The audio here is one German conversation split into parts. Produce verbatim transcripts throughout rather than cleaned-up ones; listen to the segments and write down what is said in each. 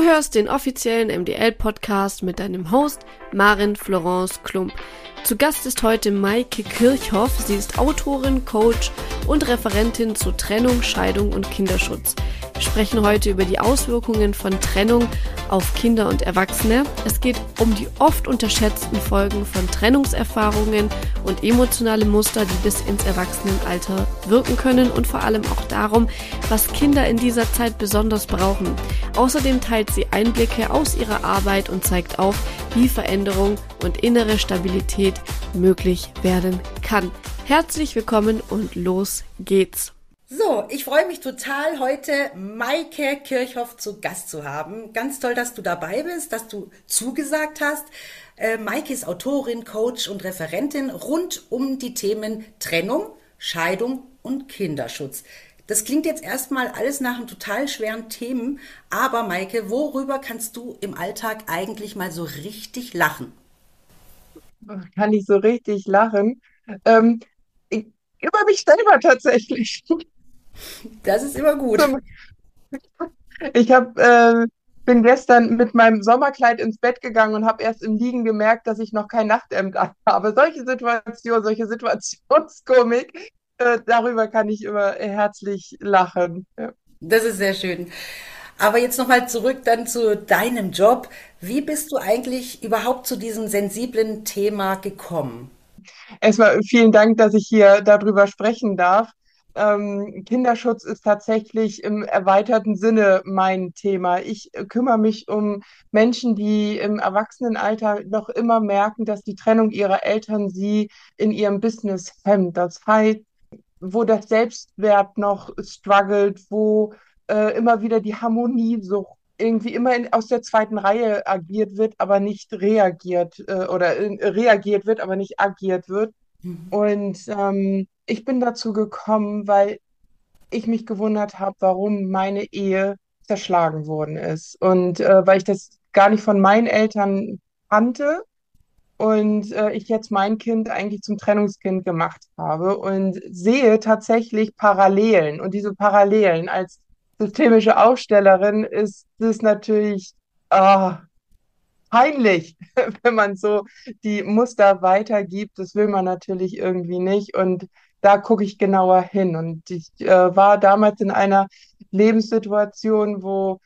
hörst den offiziellen M D L-Podcast mit deinem Host Maren Florence Klump. Zu Gast ist heute Maike Kirchhoff. Sie ist Autorin, Coach und Referentin zu Trennung, Scheidung und Kinderschutz. Wir sprechen heute über die Auswirkungen von Trennung auf Kinder und Erwachsene. Es geht um die oft unterschätzten Folgen von Trennungserfahrungen und emotionale Muster, die bis ins Erwachsenenalter wirken können und vor allem auch darum, was Kinder in dieser Zeit besonders brauchen. Außerdem teilt sie Einblicke aus ihrer Arbeit und zeigt auf, wie Veränderung und innere Stabilität möglich werden kann. Herzlich willkommen und los geht's. So, ich freue mich total, heute Maike Kirchhoff zu Gast zu haben. Ganz toll, dass du dabei bist, dass du zugesagt hast. Äh, Maike ist Autorin, Coach und Referentin rund um die Themen Trennung, Scheidung und Kinderschutz. Das klingt jetzt erstmal alles nach einem total schweren Themen, aber Maike, worüber kannst du im Alltag eigentlich mal so richtig lachen? Kann ich so richtig lachen? Ähm, ich, über mich selber tatsächlich. Das ist immer gut. Ich hab, äh, bin gestern mit meinem Sommerkleid ins Bett gegangen und habe erst im Liegen gemerkt, dass ich noch kein Nachthemd habe. Solche Situationen, solche Situationskomik, äh, darüber kann ich immer herzlich lachen. Ja. Das ist sehr schön. Aber jetzt nochmal zurück dann zu deinem Job. Wie bist du eigentlich überhaupt zu diesem sensiblen Thema gekommen? Erstmal vielen Dank, dass ich hier darüber sprechen darf. Ähm, Kinderschutz ist tatsächlich im erweiterten Sinne mein Thema. Ich äh, kümmere mich um Menschen, die im Erwachsenenalter noch immer merken, dass die Trennung ihrer Eltern sie in ihrem Business hemmt. Das heißt, wo das Selbstwert noch struggelt, wo äh, immer wieder die Harmoniesucht irgendwie immer in, aus der zweiten Reihe agiert wird, aber nicht reagiert äh, oder äh, reagiert wird, aber nicht agiert wird. Mhm. Und ähm, ich bin dazu gekommen, weil ich mich gewundert habe, warum meine Ehe zerschlagen worden ist. Und äh, weil ich das gar nicht von meinen Eltern kannte und äh, ich jetzt mein Kind eigentlich zum Trennungskind gemacht habe und sehe tatsächlich Parallelen. Und diese Parallelen als systemische Aufstellerin ist es natürlich ah, peinlich, wenn man so die Muster weitergibt. Das will man natürlich irgendwie nicht. Und da gucke ich genauer hin. Und ich äh, war damals in einer Lebenssituation, wo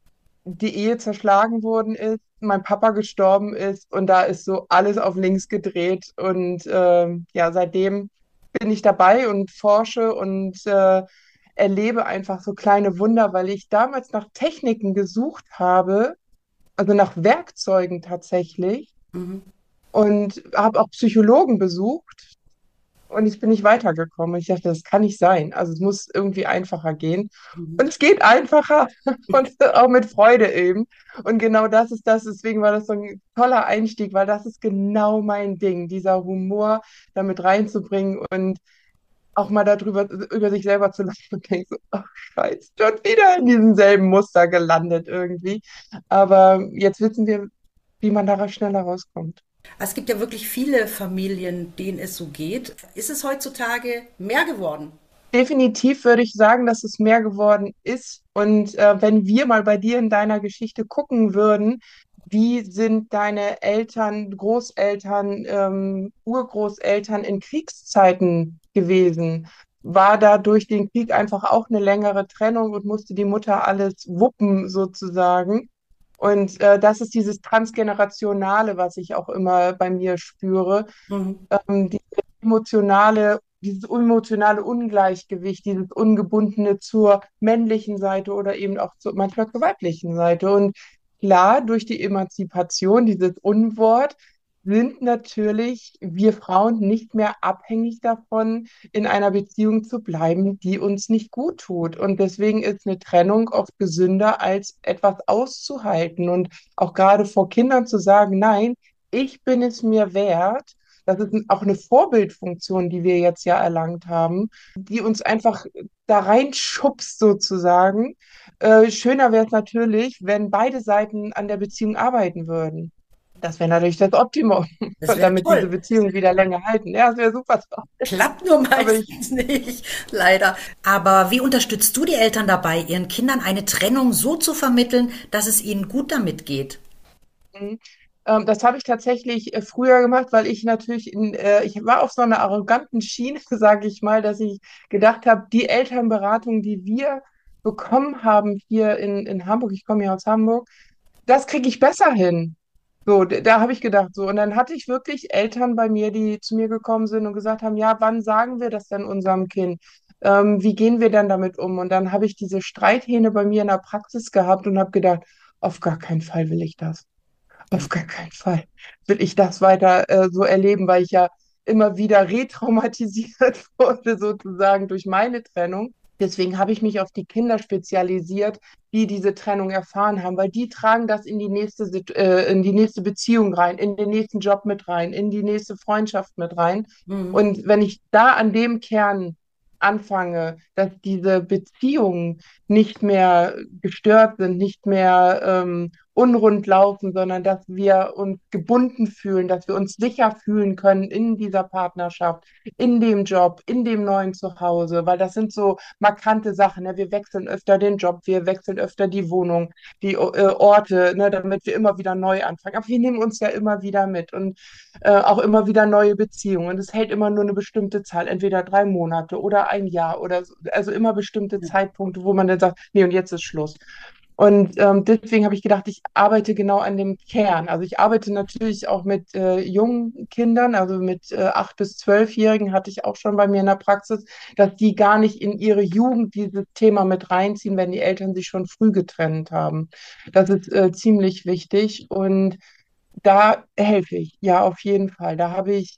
die Ehe zerschlagen worden ist, mein Papa gestorben ist und da ist so alles auf links gedreht. Und ähm, ja, seitdem bin ich dabei und forsche und äh, erlebe einfach so kleine Wunder, weil ich damals nach Techniken gesucht habe, also nach Werkzeugen tatsächlich Mhm. und habe auch Psychologen besucht und ich bin nicht weitergekommen. Ich dachte, das kann nicht sein. Also es muss irgendwie einfacher gehen. Mhm. Und es geht einfacher und auch mit Freude eben. Und genau das ist das. Deswegen war das so ein toller Einstieg, weil das ist genau mein Ding, dieser Humor damit reinzubringen und auch mal darüber, über sich selber zu lachen und denken so, ach Scheiße, schon wieder in diesem selben Muster gelandet irgendwie. Aber jetzt wissen wir, wie man da schneller rauskommt. Es gibt ja wirklich viele Familien, denen es so geht. Ist es heutzutage mehr geworden? Definitiv würde ich sagen, dass es mehr geworden ist. Und äh, wenn wir mal bei dir in deiner Geschichte gucken würden, wie sind deine Eltern, Großeltern, ähm, Urgroßeltern in Kriegszeiten gewesen? War da durch den Krieg einfach auch eine längere Trennung und musste die Mutter alles wuppen sozusagen? Und äh, das ist dieses Transgenerationale, was ich auch immer bei mir spüre, Mhm. ähm, diese emotionale, dieses emotionale Ungleichgewicht, dieses Ungebundene zur männlichen Seite oder eben auch zu, manchmal zur weiblichen Seite. Und klar, durch die Emanzipation, dieses Unwort, sind natürlich wir Frauen nicht mehr abhängig davon, in einer Beziehung zu bleiben, die uns nicht gut tut. Und deswegen ist eine Trennung oft gesünder, als etwas auszuhalten. Und auch gerade vor Kindern zu sagen, nein, ich bin es mir wert. Das ist auch eine Vorbildfunktion, die wir jetzt ja erlangt haben, die uns einfach da reinschubst sozusagen. Äh, schöner wäre es natürlich, wenn beide Seiten an der Beziehung arbeiten würden. Das wäre natürlich das Optimum, Das wäre damit diese toll. Beziehungen wieder länger halten. Ja, das wäre super toll. Klappt nur Aber ich, meistens nicht, leider. Aber wie unterstützt du die Eltern dabei, ihren Kindern eine Trennung so zu vermitteln, dass es ihnen gut damit geht? Mhm. Ähm, das habe ich tatsächlich äh, früher gemacht, weil ich natürlich, in, äh, ich war auf so einer arroganten Schiene, sage ich mal, dass ich gedacht habe, die Elternberatung, die wir bekommen haben hier in, in Hamburg, ich komme ja aus Hamburg, das kriege ich besser hin. So, d- da habe ich gedacht, so. Und dann hatte ich wirklich Eltern bei mir, die zu mir gekommen sind und gesagt haben, ja, wann sagen wir das denn unserem Kind? Ähm, wie gehen wir dann damit um? Und dann habe ich diese Streithähne bei mir in der Praxis gehabt und habe gedacht, auf gar keinen Fall will ich das. Auf gar keinen Fall will ich das weiter äh, so erleben, weil ich ja immer wieder retraumatisiert wurde, sozusagen durch meine Trennung. Deswegen habe ich mich auf die Kinder spezialisiert, die diese Trennung erfahren haben, weil die tragen das in die nächste, Sit- äh, in die nächste Beziehung rein, in den nächsten Job mit rein, in die nächste Freundschaft mit rein. Mhm. Und wenn ich da an dem Kern anfange, dass diese Beziehungen nicht mehr gestört sind, nicht mehr ähm, unrund laufen, sondern dass wir uns gebunden fühlen, dass wir uns sicher fühlen können in dieser Partnerschaft, in dem Job, in dem neuen Zuhause, weil das sind so markante Sachen. Ne? Wir wechseln öfter den Job, wir wechseln öfter die Wohnung, die äh, Orte, ne? Damit wir immer wieder neu anfangen. Aber wir nehmen uns ja immer wieder mit und äh, auch immer wieder neue Beziehungen. Und es hält immer nur eine bestimmte Zahl, entweder drei Monate oder ein Jahr oder so, also immer bestimmte Zeitpunkte, wo man dann sagt, nee, und jetzt ist Schluss. Und ähm, deswegen habe ich gedacht, ich arbeite genau an dem Kern. Also ich arbeite natürlich auch mit äh, jungen Kindern, also mit äh, acht bis zwölfjährigen hatte ich auch schon bei mir in der Praxis, dass die gar nicht in ihre Jugend dieses Thema mit reinziehen, wenn die Eltern sich schon früh getrennt haben. Das ist äh, ziemlich wichtig und da helfe ich, ja, auf jeden Fall. Da habe ich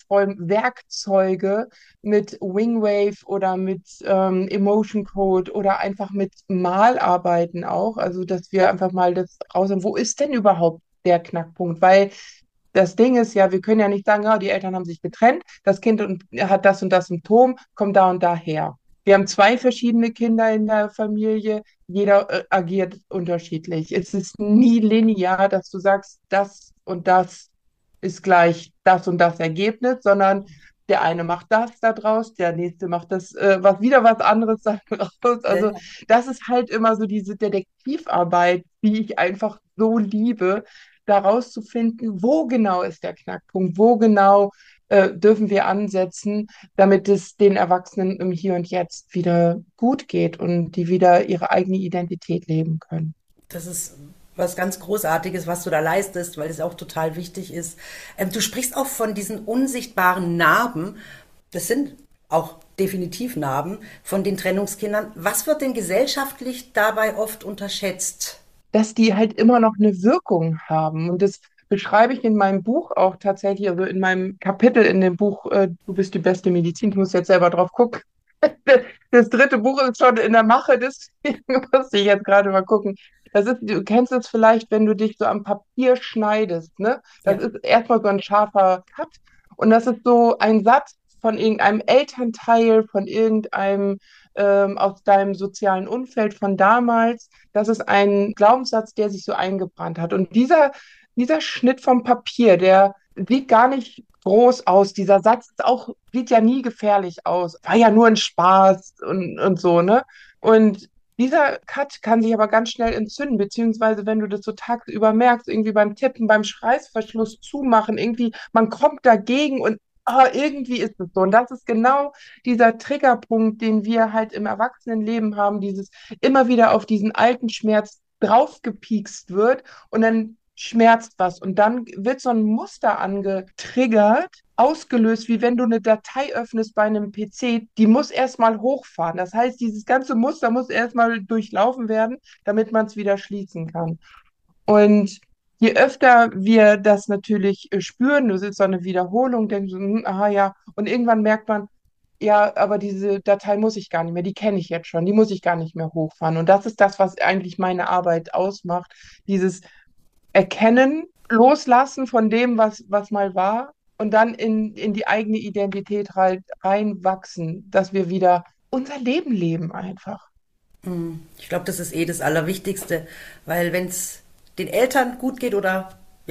Aufräumwerkzeuge mit Wingwave oder mit ähm, Emotion Code oder einfach mit Malarbeiten auch. Also, dass wir einfach mal das raushaben, wo ist denn überhaupt der Knackpunkt? Weil das Ding ist ja, wir können ja nicht sagen, ja, die Eltern haben sich getrennt, das Kind und, hat das und das Symptom, kommt da und da her. Wir haben zwei verschiedene Kinder in der Familie, jeder äh, agiert unterschiedlich. Es ist nie linear, dass du sagst, das und das ist gleich das und das Ergebnis, sondern der eine macht das daraus, der nächste macht das, äh, was wieder was anderes daraus. Ja, Also ja. das ist halt immer so diese Detektivarbeit, die ich einfach so liebe, da rauszufinden, wo genau ist der Knackpunkt, wo genau äh, dürfen wir ansetzen, damit es den Erwachsenen im Hier und Jetzt wieder gut geht und die wieder ihre eigene Identität leben können. Das ist was ganz Großartiges, was du da leistest, weil es auch total wichtig ist. Ähm, du sprichst auch von diesen unsichtbaren Narben. Das sind auch definitiv Narben von den Trennungskindern. Was wird denn gesellschaftlich dabei oft unterschätzt? Dass die halt immer noch eine Wirkung haben. Und das beschreibe ich in meinem Buch auch tatsächlich, also in meinem Kapitel in dem Buch äh, Du bist die beste Medizin. Ich muss jetzt selber drauf gucken. Das dritte Buch ist schon in der Mache, deswegen muss ich jetzt gerade mal gucken. Das ist, du kennst es vielleicht, wenn du dich so am Papier schneidest, ne? Das Ja. ist erstmal so ein scharfer Cut und das ist so ein Satz von irgendeinem Elternteil, von irgendeinem ähm, aus deinem sozialen Umfeld von damals. Das ist ein Glaubenssatz, der sich so eingebrannt hat. Und dieser, dieser Schnitt vom Papier, der sieht gar nicht groß aus. Dieser Satz ist auch, sieht ja nie gefährlich aus. War ja nur ein Spaß und, und so, ne? Und dieser Cut kann sich aber ganz schnell entzünden, beziehungsweise wenn du das so tagsüber merkst, irgendwie beim Tippen, beim Reißverschluss zumachen, irgendwie, man kommt dagegen und ah, irgendwie ist es so. Und das ist genau dieser Triggerpunkt, den wir halt im Erwachsenenleben haben, dieses immer wieder auf diesen alten Schmerz draufgepiekst wird und dann schmerzt was und dann wird so ein Muster angetriggert, ausgelöst, wie wenn du eine Datei öffnest bei einem P C, die muss erstmal hochfahren. Das heißt, dieses ganze Muster muss erstmal durchlaufen werden, damit man es wieder schließen kann. Und je öfter wir das natürlich äh, spüren, das ist so eine Wiederholung, denkst du, hm, aha, ja, und irgendwann merkt man, ja, aber diese Datei muss ich gar nicht mehr, die kenne ich jetzt schon, die muss ich gar nicht mehr hochfahren. Und das ist das, was eigentlich meine Arbeit ausmacht, dieses Erkennen, Loslassen von dem, was, was mal war und dann in, in die eigene Identität halt reinwachsen, dass wir wieder unser Leben leben einfach. Ich glaube, das ist eh das Allerwichtigste, weil wenn es den Eltern gut geht oder ja,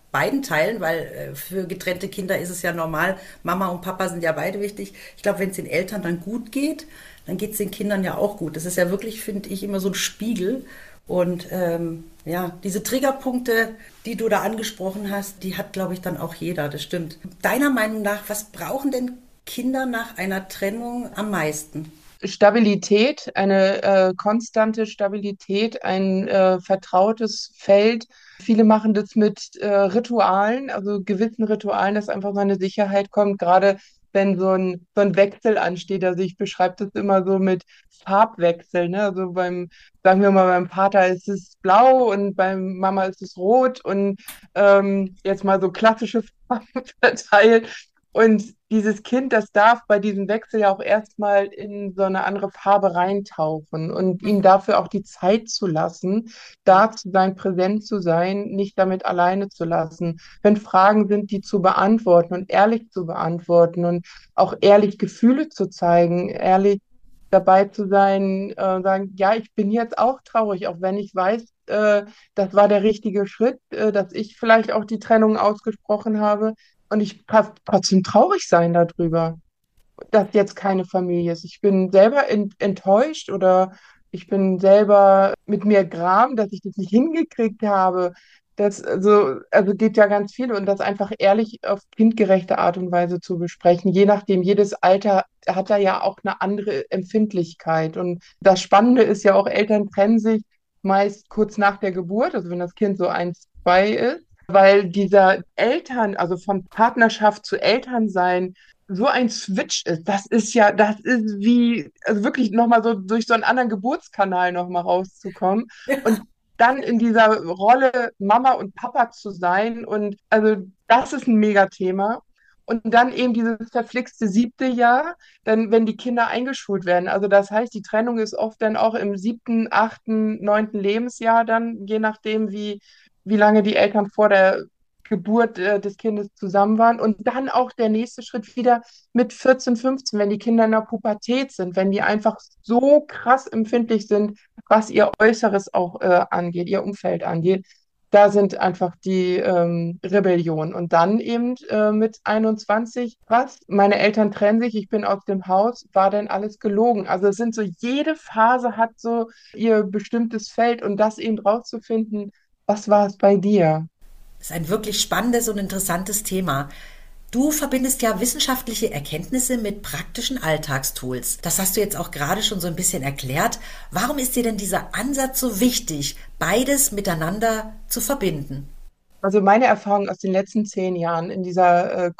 beiden Teilen, weil äh, für getrennte Kinder ist es ja normal, Mama und Papa sind ja beide wichtig. Ich glaube, wenn es den Eltern dann gut geht, dann geht es den Kindern ja auch gut. Das ist ja wirklich, finde ich, immer so ein Spiegel. Und ähm, ja, diese Triggerpunkte, die du da angesprochen hast, die hat, glaube ich, dann auch jeder. Das stimmt. Deiner Meinung nach, was brauchen denn Kinder nach einer Trennung am meisten? Stabilität, eine äh, konstante Stabilität, ein äh, vertrautes Feld. Viele machen das mit äh, Ritualen, also gewissen Ritualen, dass einfach so eine Sicherheit kommt, gerade wenn so ein, so ein Wechsel ansteht. Also ich beschreibe das immer so mit Farbwechsel, ne? Also beim, sagen wir mal, beim Vater ist es blau und beim Mama ist es rot und ähm, jetzt mal so klassische Farben verteilt. Und dieses Kind, das darf bei diesem Wechsel ja auch erstmal in so eine andere Farbe reintauchen und ihm dafür auch die Zeit zu lassen, da zu sein, präsent zu sein, nicht damit alleine zu lassen. Wenn Fragen sind, die zu beantworten und ehrlich zu beantworten und auch ehrlich Gefühle zu zeigen, ehrlich dabei zu sein, äh, sagen, ja, ich bin jetzt auch traurig, auch wenn ich weiß, äh, das war der richtige Schritt, äh, dass ich vielleicht auch die Trennung ausgesprochen habe. Und ich darf trotzdem traurig sein darüber, dass jetzt keine Familie ist. Ich bin selber ent enttäuscht oder ich bin selber mit mir gram, dass ich das nicht hingekriegt habe. Das also, also geht ja ganz viel und das einfach ehrlich auf kindgerechte Art und Weise zu besprechen. Je nachdem, jedes Alter hat da ja auch eine andere Empfindlichkeit. Und das Spannende ist ja auch, Eltern trennen sich meist kurz nach der Geburt, also wenn das Kind so eins, zwei ist, weil dieser Eltern, also von Partnerschaft zu Elternsein, so ein Switch ist. Das ist ja, das ist wie, also wirklich nochmal so durch so einen anderen Geburtskanal nochmal rauszukommen und dann in dieser Rolle Mama und Papa zu sein. Und also das ist ein Megathema. Und dann eben dieses verflixte siebte Jahr, dann, wenn die Kinder eingeschult werden. Also das heißt, die Trennung ist oft dann auch im siebten, achten, neunten Lebensjahr dann, je nachdem, wie, wie lange die Eltern vor der Geburt äh, des Kindes zusammen waren. Und dann auch der nächste Schritt wieder mit vierzehn, fünfzehn, wenn die Kinder in der Pubertät sind, wenn die einfach so krass empfindlich sind, was ihr Äußeres auch äh, angeht, ihr Umfeld angeht. Da sind einfach die ähm, Rebellionen. Und dann eben äh, mit einundzwanzig, was? Meine Eltern trennen sich, ich bin aus dem Haus, war denn alles gelogen? Also es sind so, jede Phase hat so ihr bestimmtes Feld und das eben rauszufinden, was war es bei dir? Das ist ein wirklich spannendes und interessantes Thema. Du verbindest ja wissenschaftliche Erkenntnisse mit praktischen Alltagstools. Das hast du jetzt auch gerade schon so ein bisschen erklärt. Warum ist dir denn dieser Ansatz so wichtig, beides miteinander zu verbinden? Also meine Erfahrung aus den letzten zehn Jahren in dieser äh,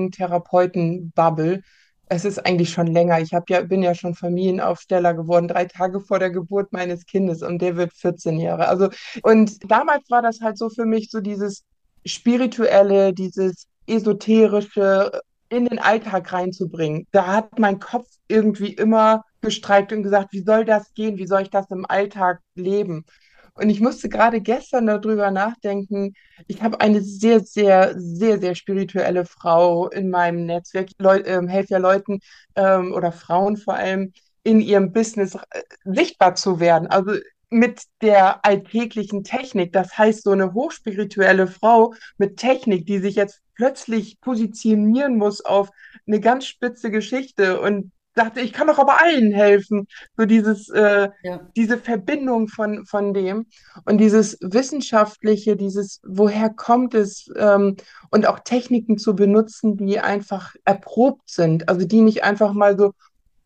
Coaching-Therapeuten-Bubble, es ist eigentlich schon länger. Ich hab ja, bin ja schon Familienaufsteller geworden, drei Tage vor der Geburt meines Kindes und der wird vierzehn Jahre. Also, und damals war das halt so für mich so dieses Spirituelle, dieses Esoterische in den Alltag reinzubringen. Da hat mein Kopf irgendwie immer gestreikt und gesagt, wie soll das gehen? Wie soll ich das im Alltag leben? Und ich musste gerade gestern darüber nachdenken. Ich habe eine sehr, sehr, sehr, sehr spirituelle Frau in meinem Netzwerk. Ich Leu ähm, helfe ja Leuten ähm, oder Frauen vor allem in ihrem Business äh, sichtbar zu werden. Also mit der alltäglichen Technik. Das heißt, so eine hochspirituelle Frau mit Technik, die sich jetzt plötzlich positionieren muss auf eine ganz spitze Geschichte und dachte, ich kann doch aber allen helfen. So dieses, äh, Ja. diese Verbindung von, von dem und dieses Wissenschaftliche, dieses, woher kommt es, ähm, und auch Techniken zu benutzen, die einfach erprobt sind. Also die nicht einfach mal so,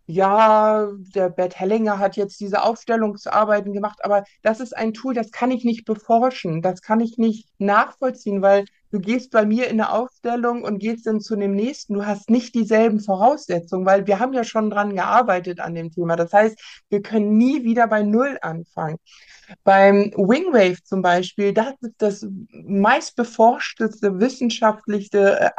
ja, der Bert Hellinger hat jetzt diese Aufstellungsarbeiten gemacht, aber das ist ein Tool, das kann ich nicht beforschen, das kann ich nicht nachvollziehen, weil du gehst bei mir in eine Aufstellung und gehst dann zu dem nächsten. Du hast nicht dieselben Voraussetzungen, weil wir haben ja schon dran gearbeitet an dem Thema. Das heißt, wir können nie wieder bei Null anfangen. Beim Wingwave zum Beispiel, das ist das meistbeforschteste, wissenschaftlichste, äh,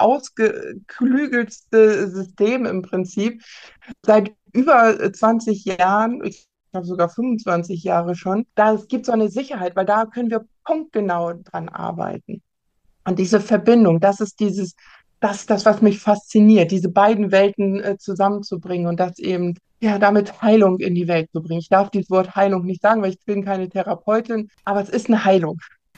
ausgeklügelste System im Prinzip. Seit über zwanzig Jahren, ich glaube sogar fünfundzwanzig Jahre schon, da es gibt so eine Sicherheit, weil da können wir punktgenau dran arbeiten. Und diese Verbindung, das ist dieses, das ist das, was mich fasziniert, diese beiden Welten äh, zusammenzubringen und das eben, ja, damit Heilung in die Welt zu bringen. Ich darf dieses Wort Heilung nicht sagen, weil ich bin keine Therapeutin, aber es ist eine Heilung.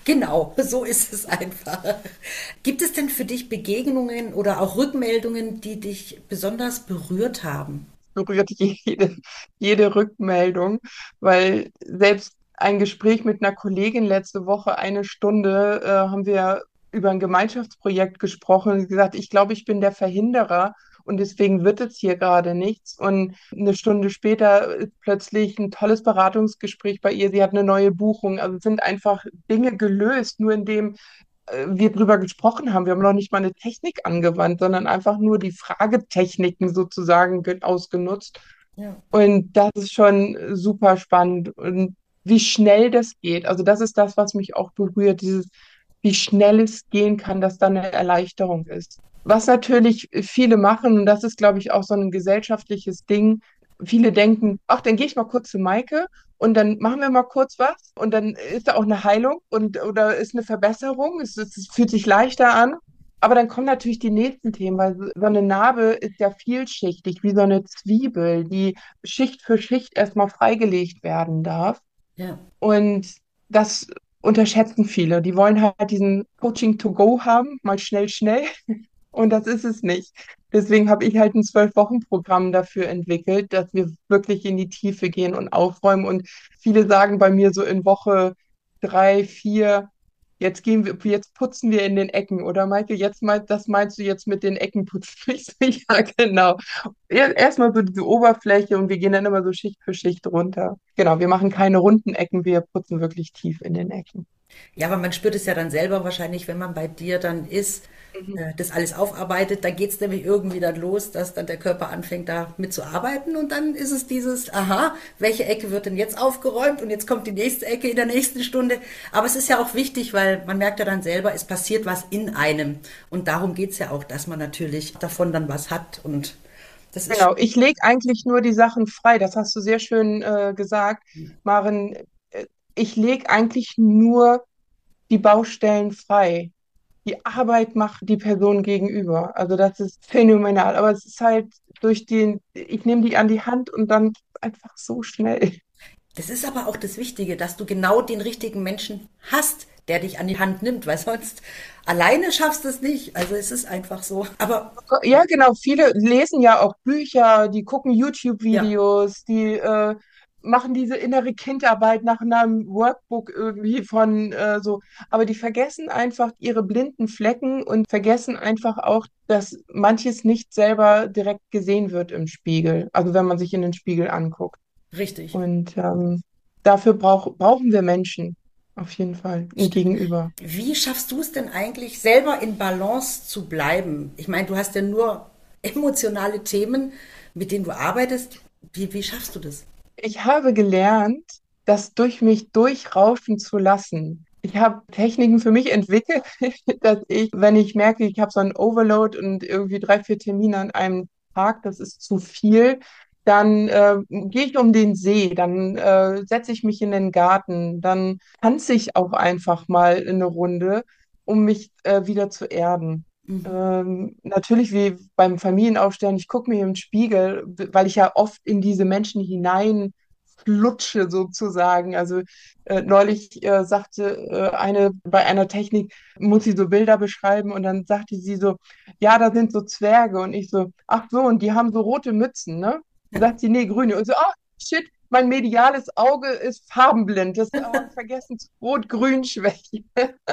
Genau, so ist es einfach. Gibt es denn für dich Begegnungen oder auch Rückmeldungen, die dich besonders berührt haben? Berührt jede, jede Rückmeldung, weil selbst ein Gespräch mit einer Kollegin letzte Woche, eine Stunde, äh, haben wir über ein Gemeinschaftsprojekt gesprochen und gesagt, ich glaube, ich bin der Verhinderer und deswegen wird es hier gerade nichts. Und eine Stunde später ist plötzlich ein tolles Beratungsgespräch bei ihr. Sie hat eine neue Buchung. Also es sind einfach Dinge gelöst, nur indem äh, wir drüber gesprochen haben. Wir haben noch nicht mal eine Technik angewandt, sondern einfach nur die Fragetechniken sozusagen ge- ausgenutzt. Ja. Und das ist schon super spannend. Und wie schnell das geht, also das ist das, was mich auch berührt, dieses, wie schnell es gehen kann, dass da eine Erleichterung ist. Was natürlich viele machen, und das ist, glaube ich, auch so ein gesellschaftliches Ding, viele denken, ach, dann gehe ich mal kurz zu Maike und dann machen wir mal kurz was und dann ist da auch eine Heilung und oder ist eine Verbesserung, es, es fühlt sich leichter an. Aber dann kommen natürlich die nächsten Themen, weil so so eine Narbe ist ja vielschichtig, wie so eine Zwiebel, die Schicht für Schicht erstmal freigelegt werden darf. Ja. Und das unterschätzen viele. Die wollen halt diesen Coaching to go haben, mal schnell, schnell. Und das ist es nicht. Deswegen habe ich halt ein Zwölf-Wochen-Programm dafür entwickelt, dass wir wirklich in die Tiefe gehen und aufräumen. Und viele sagen bei mir so in Woche drei, vier, jetzt gehen wir, jetzt putzen wir in den Ecken. Oder Maike, jetzt meint, das meinst du jetzt mit den Ecken putzen? Ich so, ja, genau. Er- Erstmal so diese Oberfläche und wir gehen dann immer so Schicht für Schicht runter. Genau, wir machen keine runden Ecken, wir putzen wirklich tief in den Ecken. Ja, aber man spürt es ja dann selber wahrscheinlich, wenn man bei dir dann ist, Mhm. äh, das alles aufarbeitet, da geht es nämlich irgendwie dann los, dass dann der Körper anfängt, da mitzuarbeiten und dann ist es dieses, aha, welche Ecke wird denn jetzt aufgeräumt und jetzt kommt die nächste Ecke in der nächsten Stunde. Aber es ist ja auch wichtig, weil man merkt ja dann selber, es passiert was in einem und darum geht es ja auch, dass man natürlich davon dann was hat und das ist Genau, ich lege eigentlich nur die Sachen frei. Das hast du sehr schön äh, gesagt, Maren. Äh, Ich lege eigentlich nur die Baustellen frei. Die Arbeit macht die Person gegenüber. Also das ist phänomenal. Aber es ist halt durch den, ich nehme die an die Hand und dann einfach so schnell. Das ist aber auch das Wichtige, dass du genau den richtigen Menschen hast, der dich an die Hand nimmt, weil sonst alleine schaffst du es nicht. Also es ist einfach so. Aber Ja, genau. Viele lesen ja auch Bücher, die gucken ja, YouTube-Videos, die äh, machen diese innere Kindarbeit nach einem Workbook irgendwie von äh, so. Aber die vergessen einfach ihre blinden Flecken und vergessen einfach auch, dass manches nicht selber direkt gesehen wird im Spiegel. Also wenn man sich in den Spiegel anguckt. richtig. Und ähm, dafür brauch, brauchen wir Menschen. Auf jeden Fall. Ein Stimmt. Gegenüber. Wie schaffst du es denn eigentlich, selber in Balance zu bleiben? Ich meine, du hast ja nur emotionale Themen, mit denen du arbeitest. Wie, wie schaffst du das? Ich habe gelernt, das durch mich durchrauschen zu lassen. Ich habe Techniken für mich entwickelt, dass ich, wenn ich merke, ich habe so einen Overload und irgendwie drei, vier Termine an einem Tag, das ist zu viel, dann äh, gehe ich um den See, dann äh, setze ich mich in den Garten, dann tanze ich auch einfach mal eine Runde, um mich äh, wieder zu erden. Ähm, natürlich wie beim Familienaufstellen, ich gucke mir im Spiegel, weil ich ja oft in diese Menschen hinein flutsche sozusagen. Also äh, neulich äh, sagte äh, eine bei einer Technik, muss sie so Bilder beschreiben und dann sagte sie so, ja, da sind so Zwerge und ich so, ach so, und die haben so rote Mützen, ne? Und sagt sie, nee, grüne. Und so, ah, shit, mein mediales Auge ist farbenblind. Das habe ich vergessen, Rot-Grün-Schwäche.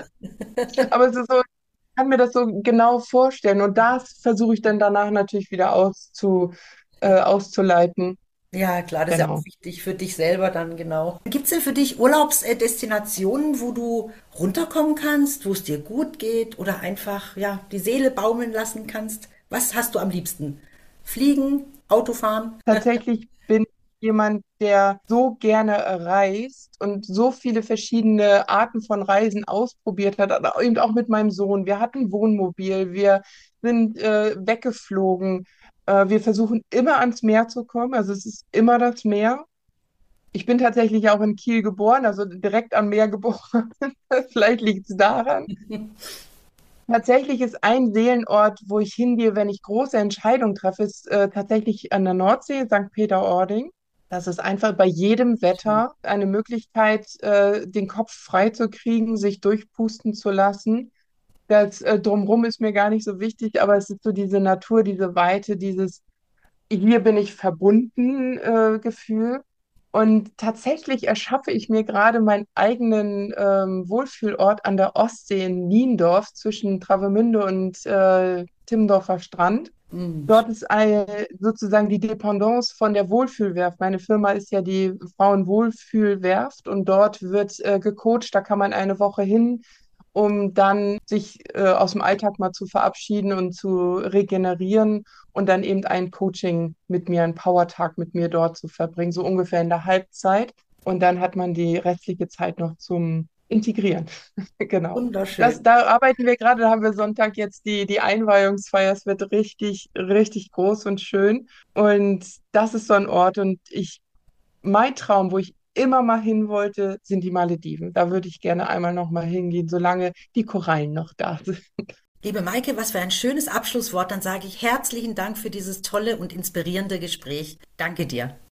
Aber es ist so, kann mir das so genau vorstellen. Und das versuche ich dann danach natürlich wieder auszu, äh, auszuleiten. Ja, klar, das ist ja auch Genau. wichtig für dich selber dann genau. Gibt es denn für dich Urlaubsdestinationen, wo du runterkommen kannst, wo es dir gut geht oder einfach ja die Seele baumeln lassen kannst? Was hast du am liebsten? Fliegen, Autofahren? Tatsächlich bin ich jemand, der so gerne reist und so viele verschiedene Arten von Reisen ausprobiert hat, aber eben auch mit meinem Sohn. Wir hatten Wohnmobil, wir sind äh, weggeflogen. Äh, wir versuchen immer ans Meer zu kommen, also es ist immer das Meer. Ich bin tatsächlich auch in Kiel geboren, also direkt am Meer geboren. Vielleicht liegt es daran. Tatsächlich ist ein Seelenort, wo ich hingehe, wenn ich große Entscheidungen treffe, ist äh, tatsächlich an der Nordsee, Sankt Peter-Ording. Das ist einfach bei jedem Schön. Wetter eine Möglichkeit, äh, den Kopf frei zu kriegen, sich durchpusten zu lassen. Das äh, Drumherum ist mir gar nicht so wichtig, aber es ist so diese Natur, diese Weite, dieses hier bin ich verbunden äh, Gefühl. Und tatsächlich erschaffe ich mir gerade meinen eigenen ähm, Wohlfühlort an der Ostsee in Niendorf zwischen Travemünde und äh, Timmendorfer Strand. Mm, Dort ist eine, sozusagen die Dependance von der Wohlfühlwerft. Meine Firma ist ja die Frauenwohlfühlwerft und dort wird äh, gecoacht. Da kann man eine Woche hin, um dann sich äh, aus dem Alltag mal zu verabschieden und zu regenerieren und dann eben ein Coaching mit mir, einen Powertag mit mir dort zu verbringen, so ungefähr in der Halbzeit. Und dann hat man die restliche Zeit noch zum Integrieren. Genau. Das, wunderschön. da arbeiten wir gerade, da haben wir Sonntag jetzt die, die Einweihungsfeier. Es wird richtig, richtig groß und schön. Und das ist so ein Ort. Und ich, mein Traum, wo ich immer mal hin wollte, sind die Malediven. Da würde ich gerne einmal noch mal hingehen, solange die Korallen noch da sind. Liebe Maike, was für ein schönes Abschlusswort. Dann sage ich herzlichen Dank für dieses tolle und inspirierende Gespräch. Danke dir.